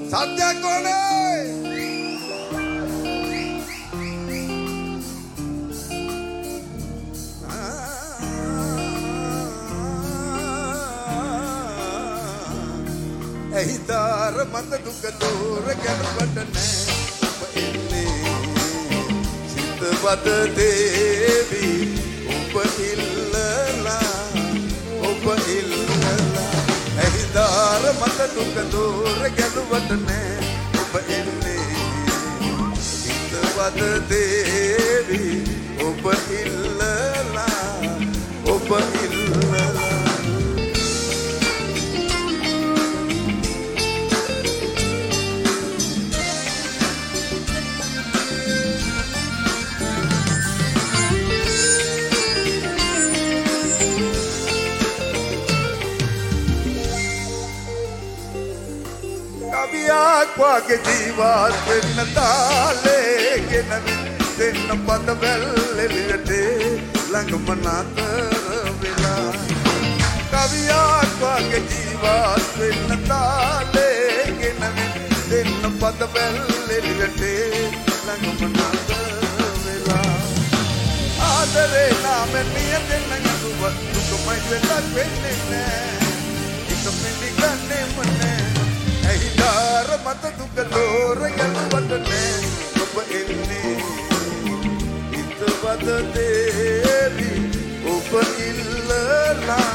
සත්‍යයක් ඕනේ ඇහිදාර මත දුක දෝර ගැනපට නෑ ඔබ එන්නේ සිතවද දේවි ඔබ ඉල්ලලා ඇහිදාර මත දුක දෝර ගැනපට නෑ ඔබ එන්නේ සිතවද දේවි ඔබ ඉල්ලලා කවියක් වගේ ජීවත් වෙන්න තාලේගෙන දෙන්න පද වැල්ලෙලියට ළඟම නතර වෙලා කවියක් වගේ ජීවත් වෙන්න තාලේගෙන දෙන්න පද වැල්ලෙලියට ළඟම නතර වෙලා ආදරේ නාමෙන් නියතෙන් නඟුව දුකමයි වෙලක් වෙන්නේ නෑ එක පිළිගන්නේම නෑ ඇහිදාර මත දුක දෝර ගැනපට නෑ ඔබ එන්නේ හිතවද දේවි ඔබ ඉල්ලලා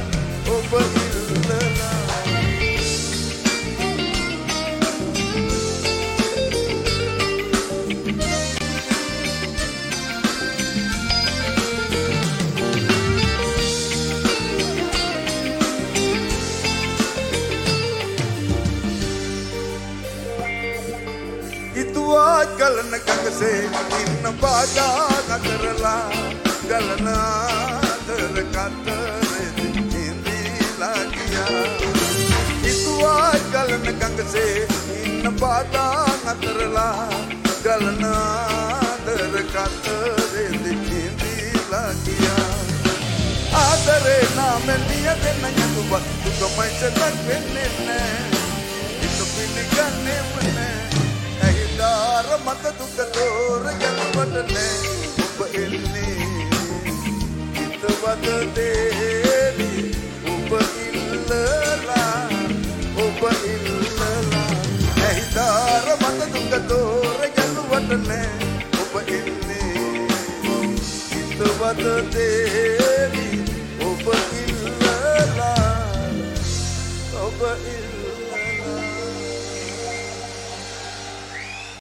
ඉතුවා ගලන ගඟසේ ඉන්න බාධා නතරලා ගලන අතර කතරේ ඉඳිලා ගියා ඉතුවා ගලන ගඟසේ ඉන්න බාධා නතරලා ගලන අතර කතරේ ඉඳිලා ගියා ආදරේ නාමෙන් නියතෙන් නඟුව දුකමයි සලක් වෙන්නේ නෑ එක පිළිගන්නේම නෑ ඇහිදාර මත දුක දෝර ගැනපට නෑ ඔබ එන්නේ හිතවද දේවි ඔබ ඉල්ලලා ඇහිදාර මත දුක දෝර ගැනපට නෑ ඔබ එන්නේ හිතවද දේවි ඔබ ඉල්ලලා